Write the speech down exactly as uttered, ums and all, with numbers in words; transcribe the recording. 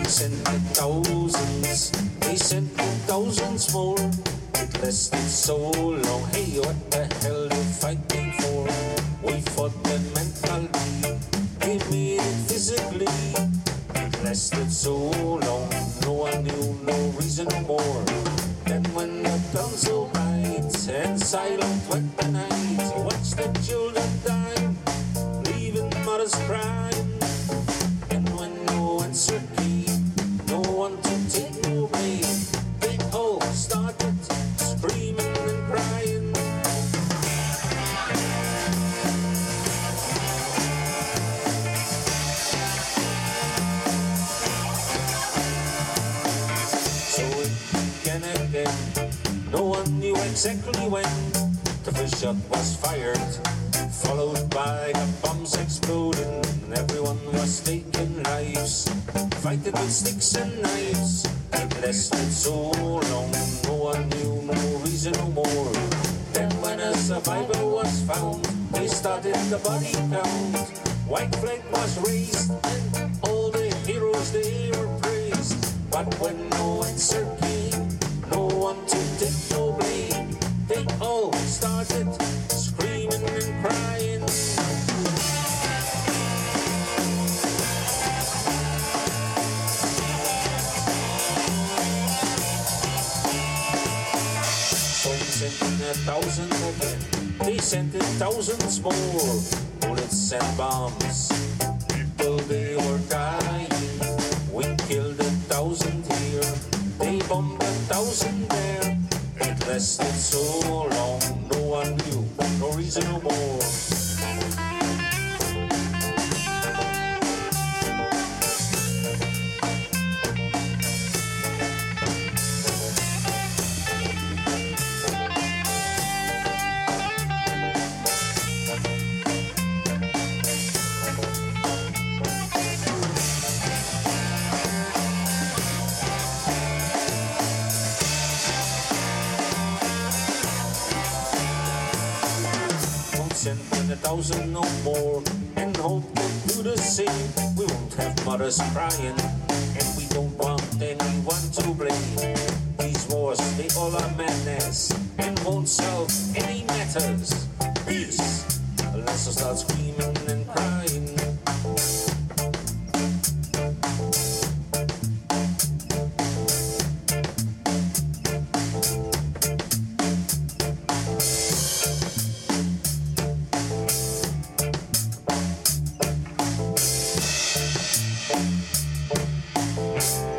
sent the thousands, they sent the thousands more. It lasted so long, hey, what the hell you fighting for? We fought them mentally, they made it physically. It lasted so long, no one knew, no reason no more. Then when the guns so bright and silent went the night, watch the children die, leaving mothers crying. And when no answer came, no one to take no blame, they all started screaming and crying. So it began again, no one knew exactly when. The first shot was fired, followed by the bombs exploding. Everyone was taking lives, fighting with sticks and knives. It lasted so long, no one knew, no reason no more. Then when a survivor was found, they started the body count. White flag was raised, and all the heroes they were praised. But when no answer came, no one to take no blame, they all started screaming and crying. Sent in a thousand again, they sent in thousands more. Bullets and bombs, people they were dying. We killed a thousand here, they bombed a thousand there. It lasted so long, no one knew, no reason no more. Sent in a thousand no more, and hope to do the same. We won't have mothers crying, and we don't want anyone to blame. These wars, they all are madness, and won't solve any matters. Peace, unless I start screaming and crying. We'll be right back.